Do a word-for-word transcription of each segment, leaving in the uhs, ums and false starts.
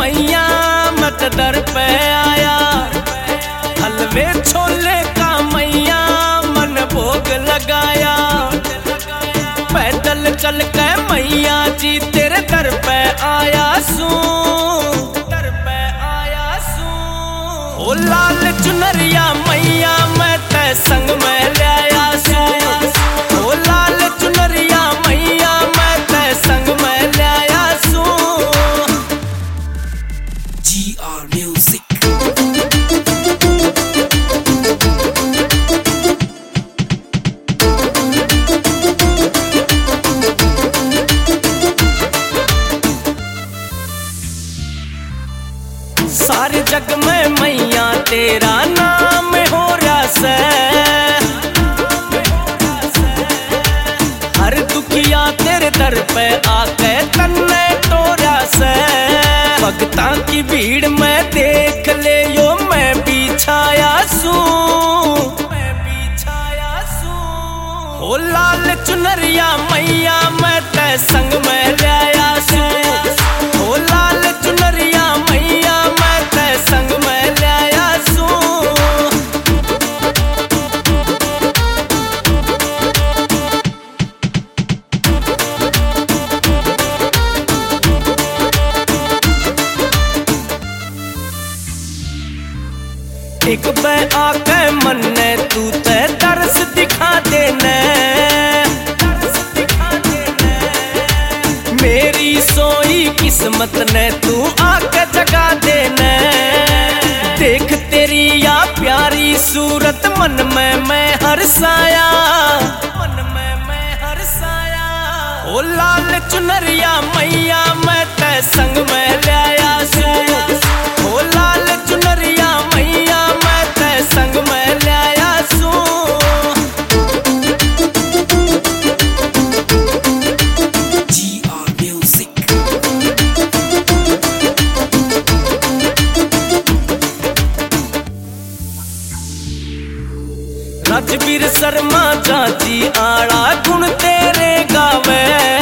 मैया मत दर पे आया, हलवे छोले का मैया मन भोग लगाया। पैदल चल के मैया जी तेरे दर पे आया सू, दर पे आया सू। ओ लाल चुनरिया मैया मैं ते संग में ले आया सू, ओ लाल चुनरिया मैया मैं ते संग में ले आया सू। G R music. सारे जग में मैया तेरा नाम हो रहा से, हर दुखिया तेरे दर पे आके तन्ने तोरा से। भक्तां की भीड़ में देख ले यो मैं भी छाया सू, मैं भी छाया सू। हो लाल चुनरिया मैया मैं ते संग में ले आया सू, हो लाल चुनरिया मैया मैं ते संग में ले आया सू। एक बे आके मन्ने तू ते दर्श दिखा देने, दर्श दिखा देने। मेरी सोई किस्मत ने तू आके जगा देने। देख तेरी या प्यारी सूरत मन में मैं हर्षाया, मन में मैं हर्षाया। ओ लाल चुनरिया मैया मैं ते संग में ले आया सू, ओ लाल चुनरिया मैया मैं ते संग में ले आया सू। G R music. Rajveer Sharma चाची आड़ा गुण तेरे गावे,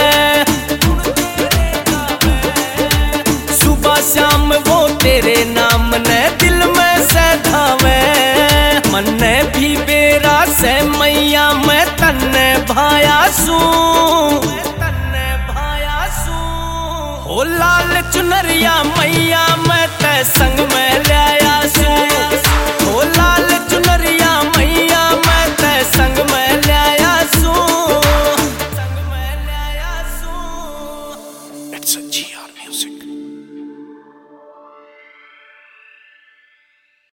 सुबह शाम वो तेरे नाम ने दिल में से धावे। मन्ने भी बेरा से मैया मैं तन्ने भाया सू, तन्ने भाया सू। हो लाल चुनरिया मैया मैं ते संग में ले आया सू, हो लाल चुनरिया मैया मैं ते संग में ले आया सू, संग में ले आया सू। It's a G R music.